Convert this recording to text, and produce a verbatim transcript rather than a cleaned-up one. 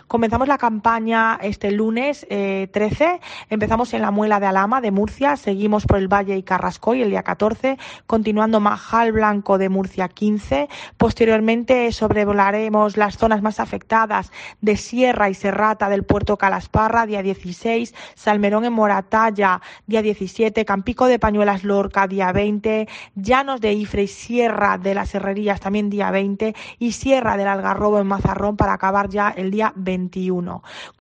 Comenzamos la campaña este lunes eh, trece, empezamos en la Muela de Alhama de Murcia, seguimos por el Valle y Carrascoy el día catorce, continuando Majal Blanco de Murcia quince, posteriormente sobrevolaremos las zonas más afectadas de Sierra y Serrata del Puerto Calasparra, día dieciséis, Salmerón en Moratalla, día diecisiete, Campico de Pañuelas Lorca, día veinte, Llanos de Ifre y Sierra de las Herrerías, también día veinte, y Sierra del Algarrobo en Mazarrón para acabar ya el día veintiuno.